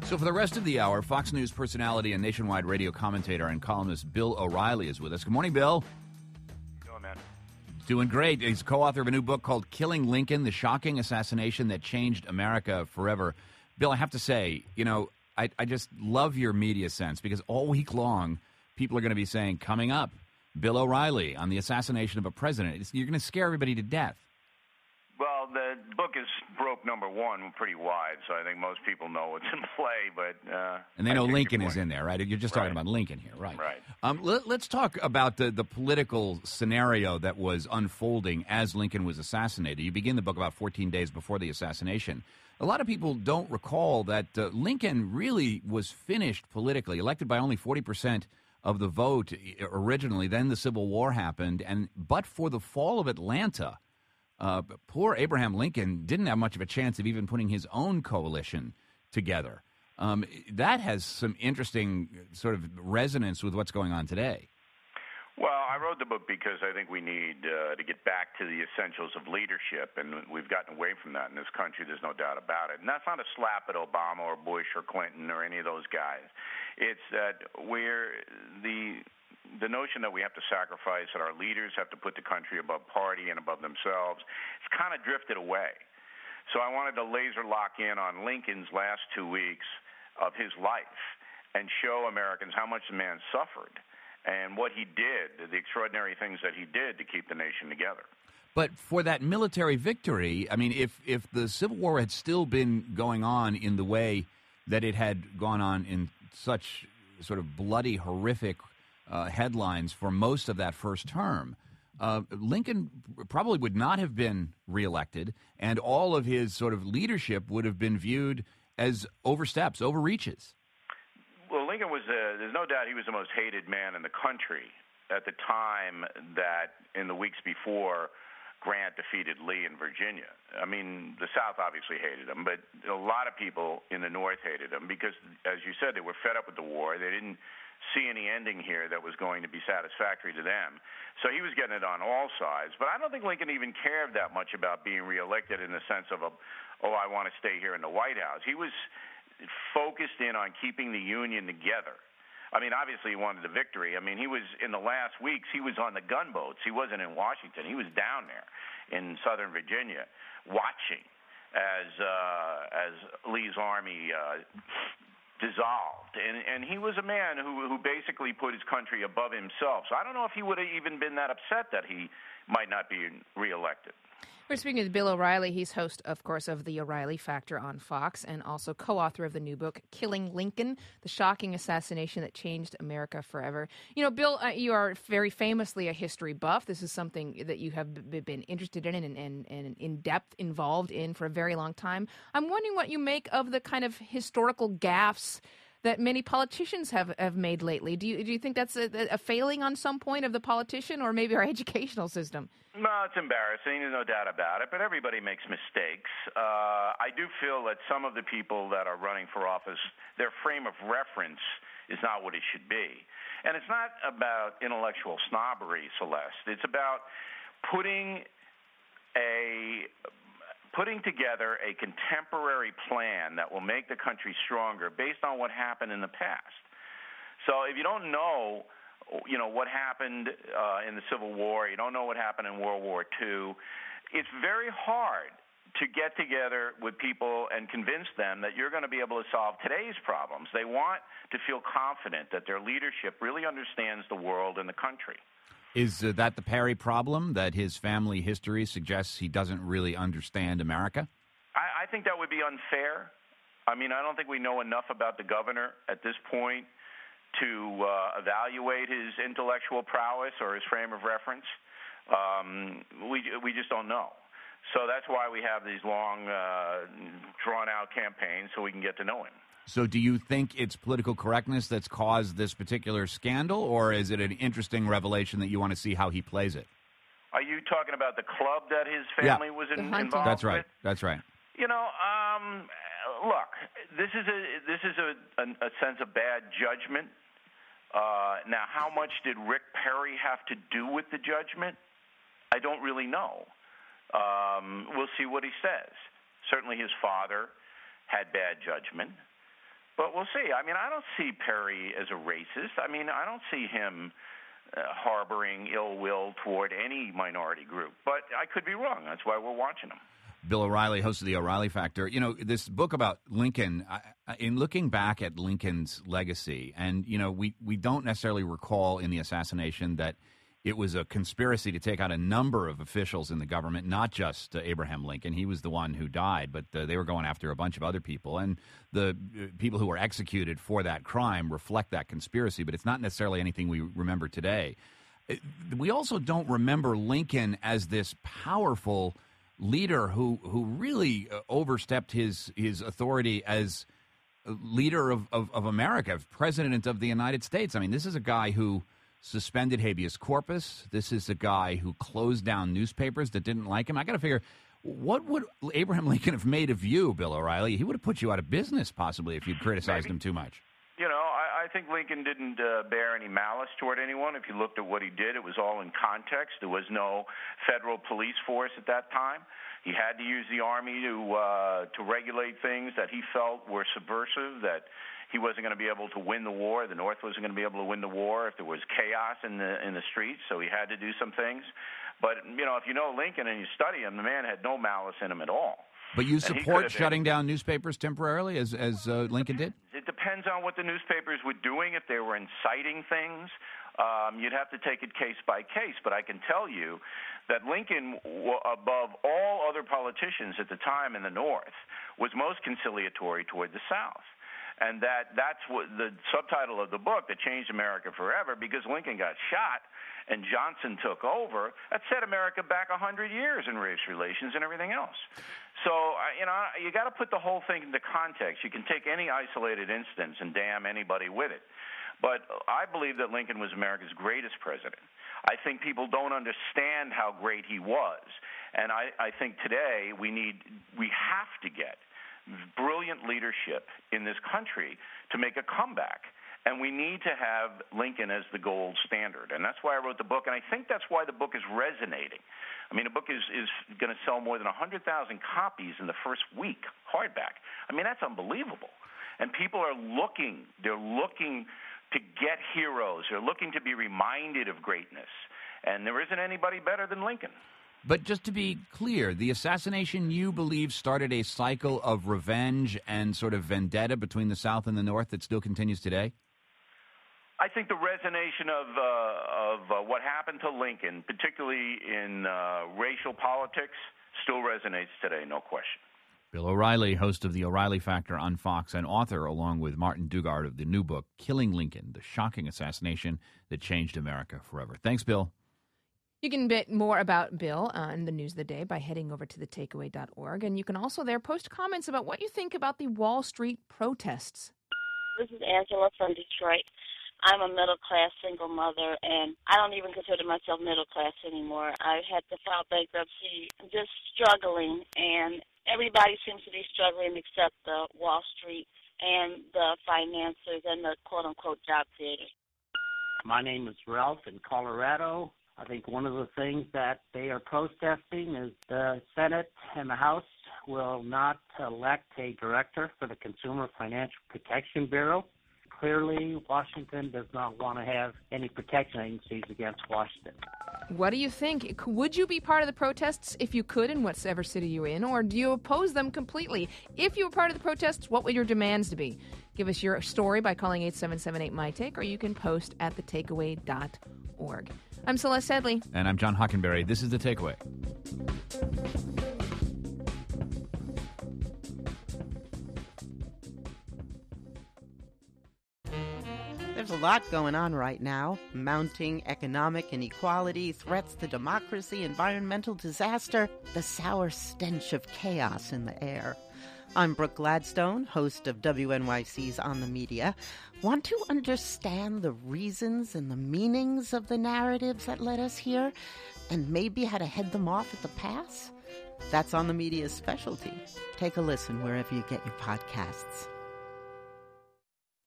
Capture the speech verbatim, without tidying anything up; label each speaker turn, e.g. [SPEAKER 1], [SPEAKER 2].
[SPEAKER 1] So for the rest of the hour, Fox News personality and nationwide radio commentator and columnist Bill O'Reilly is with us. Good morning, Bill.
[SPEAKER 2] How you doing, man?
[SPEAKER 1] Doing great. He's co-author of a new book called Killing Lincoln, The Shocking Assassination That Changed America Forever. Bill, I have to say, you know, I, I just love your media sense because all week long, people are going to be saying, coming up, Bill O'Reilly on the assassination of a president. It's, you're going to scare everybody to death.
[SPEAKER 2] Well, the book is broke number one pretty wide, so I think most people know what's in play. But uh,
[SPEAKER 1] and they know Lincoln is in there, right? You're just talking
[SPEAKER 2] right.
[SPEAKER 1] about Lincoln here, right?
[SPEAKER 2] Right.
[SPEAKER 1] Um, let, let's talk about the, the political scenario that was unfolding as Lincoln was assassinated. You begin the book about fourteen days before the assassination. A lot of people don't recall that uh, Lincoln really was finished politically, elected by only forty percent of the vote originally. Then the Civil War happened, and but for the fall of Atlanta, Uh, poor Abraham Lincoln didn't have much of a chance of even putting his own coalition together. Um, that has some interesting sort of resonance with what's going on today.
[SPEAKER 2] Well, I wrote the book because I think we need uh, to get back to the essentials of leadership, and we've gotten away from that in this country. There's no doubt about it. And that's not a slap at Obama or Bush or Clinton or any of those guys. It's that we're the... The notion that we have to sacrifice, that our leaders have to put the country above party and above themselves, it's kind of drifted away. So I wanted to laser lock in on Lincoln's last two weeks of his life and show Americans how much the man suffered and what he did, the extraordinary things that he did to keep the nation together.
[SPEAKER 1] But for that military victory, I mean, if, if the Civil War had still been going on in the way that it had gone on in such sort of bloody, horrific Uh, headlines for most of that first term, uh, Lincoln probably would not have been reelected, and all of his sort of leadership would have been viewed as oversteps, overreaches.
[SPEAKER 2] Well, Lincoln was, uh, there's no doubt he was the most hated man in the country at the time that in the weeks before Grant defeated Lee in Virginia. I mean, the South obviously hated him, but a lot of people in the North hated him because, as you said, they were fed up with the war. They didn't see any ending here that was going to be satisfactory to them. So he was getting it on all sides. But I don't think Lincoln even cared that much about being reelected in the sense of, a, oh, I want to stay here in the White House. He was focused in on keeping the Union together. I mean, obviously he wanted the victory. I mean, he was, in the last weeks, he was on the gunboats. He wasn't in Washington. He was down there in Southern Virginia watching as uh, as Lee's army uh, dissolved. And, and he was a man who, who basically put his country above himself. So I don't know if he would have even been that upset that he might not be reelected.
[SPEAKER 3] We're speaking with Bill O'Reilly. He's host, of course, of The O'Reilly Factor on Fox and also co-author of the new book, Killing Lincoln, The Shocking Assassination That Changed America Forever. You know, Bill, uh, you are very famously a history buff. This is something that you have b- been interested in and, and, and in-depth involved in for a very long time. I'm wondering what you make of the kind of historical gaffes that many politicians have, have made lately. Do you do you think that's a, a failing on some point of the politician or maybe our educational system?
[SPEAKER 2] No, it's embarrassing. There's no doubt about it, but everybody makes mistakes. Uh, I do feel that some of the people that are running for office, their frame of reference is not what it should be. And it's not about intellectual snobbery, Celeste. It's about putting a... putting together a contemporary plan that will make the country stronger based on what happened in the past. So if you don't know, you know, what happened uh, in the Civil War, you don't know what happened in World War Two, it's very hard to get together with people and convince them that you're going to be able to solve today's problems. They want to feel confident that their leadership really understands the world and the country.
[SPEAKER 1] Is uh, that the Perry problem, that his family history suggests he doesn't really understand America?
[SPEAKER 2] I, I think that would be unfair. I mean, I don't think we know enough about the governor at this point to uh, evaluate his intellectual prowess or his frame of reference. Um, we we just don't know. So that's why we have these long, uh, drawn-out campaigns so we can get to know him.
[SPEAKER 1] So do you think it's political correctness that's caused this particular scandal, or is it an interesting revelation that you want to see how he plays it?
[SPEAKER 2] Are you talking about the club that his family
[SPEAKER 1] yeah.
[SPEAKER 2] was in,
[SPEAKER 3] The
[SPEAKER 2] involved
[SPEAKER 1] That's right.
[SPEAKER 2] with?
[SPEAKER 1] That's right.
[SPEAKER 2] You know, um, look, this is a this is a, a, a sense of bad judgment. Uh, now, how much did Rick Perry have to do with the judgment? I don't really know. Um, we'll see what he says. Certainly his father had bad judgment. But we'll see. I mean, I don't see Perry as a racist. I mean, I don't see him uh, harboring ill will toward any minority group. But I could be wrong. That's why we're watching him.
[SPEAKER 1] Bill O'Reilly, host of The O'Reilly Factor. You know, this book about Lincoln, I, in looking back at Lincoln's legacy, and, you know, we, we don't necessarily recall in the assassination that it was a conspiracy to take out a number of officials in the government, not just uh, Abraham Lincoln. He was the one who died, but uh, they were going after a bunch of other people. And the uh, people who were executed for that crime reflect that conspiracy, but it's not necessarily anything we remember today. It, we also don't remember Lincoln as this powerful leader who, who really uh, overstepped his, his authority as leader of, of, of America, president of the United States. I mean, this is a guy who suspended habeas corpus. This is a guy who closed down newspapers that didn't like him. I got to figure, what would Abraham Lincoln have made of you, Bill O'Reilly? He would have put you out of business, possibly, if you'd criticized
[SPEAKER 2] Maybe.
[SPEAKER 1] him too much.
[SPEAKER 2] You know, I, I think Lincoln didn't uh, bear any malice toward anyone. If you looked at what he did, it was all in context. There was no federal police force at that time. He had to use the Army to uh, to regulate things that he felt were subversive, that he wasn't going to be able to win the war. The North wasn't going to be able to win the war if there was chaos in the in the streets, so he had to do some things. But, you know, if you know Lincoln and you study him, the man had no malice in him at all.
[SPEAKER 1] But you support shutting down newspapers temporarily, as as uh, Lincoln did?
[SPEAKER 2] It depends on what the newspapers were doing. If they were inciting things, um, you'd have to take it case by case. But I can tell you that Lincoln, above all other politicians at the time in the North, was most conciliatory toward the South. And that that's what the subtitle of the book that changed America forever, because Lincoln got shot and Johnson took over. That set America back one hundred years in race relations and everything else. So, you know, you got to put the whole thing into context. You can take any isolated instance and damn anybody with it. But I believe that Lincoln was America's greatest president. I think people don't understand how great he was. And I, I think today we need, we have to get brilliant leadership in this country to make a comeback. And we need to have Lincoln as the gold standard. And that's why I wrote the book. And I think that's why the book is resonating. I mean, the book is, is going to sell more than one hundred thousand copies in the first week, hardback. I mean, that's unbelievable. And people are looking. They're looking to get heroes. They're looking to be reminded of greatness. And there isn't anybody better than Lincoln.
[SPEAKER 1] But just to be clear, the assassination, you believe, started a cycle of revenge and sort of vendetta between the South and the North that still continues today?
[SPEAKER 2] I think the resonation of uh, of uh, what happened to Lincoln, particularly in uh, racial politics, still resonates today, no question.
[SPEAKER 1] Bill O'Reilly, host of The O'Reilly Factor on Fox and author, along with Martin Dugard, of the new book, Killing Lincoln, The Shocking Assassination That Changed America Forever. Thanks, Bill.
[SPEAKER 3] You can get more about Bill on the news of the day by heading over to the takeaway dot org. And you can also there post comments about what you think about the Wall Street protests.
[SPEAKER 4] This is Angela from Detroit. I'm a middle-class single mother, and I don't even consider myself middle-class anymore. I had to file bankruptcy. I'm just struggling, and everybody seems to be struggling except the Wall Street and the financiers and the quote-unquote job creators.
[SPEAKER 5] My name is Ralph in Colorado. I think one of the things that they are protesting is the Senate and the House will not elect a director for the Consumer Financial Protection Bureau. Clearly, Washington does not want to have any protection agencies against Washington.
[SPEAKER 3] What do you think? Would you be part of the protests if you could in whatever city you're in, or do you oppose them completely? If you were part of the protests, what would your demands be? Give us your story by calling eight seven seven eight, M Y Take, or you can post at the takeaway dot org. I'm Celeste Sedley.
[SPEAKER 1] And I'm John Hockenberry. This is The Takeaway.
[SPEAKER 6] There's a lot going on right now. Mounting economic inequality, threats to democracy, environmental disaster, the sour stench of chaos in the air. I'm Brooke Gladstone, host of W N Y C's On the Media. Want to understand the reasons and the meanings of the narratives that led us here, and maybe how to head them off at the pass? That's On the Media's specialty. Take a listen wherever you get your podcasts.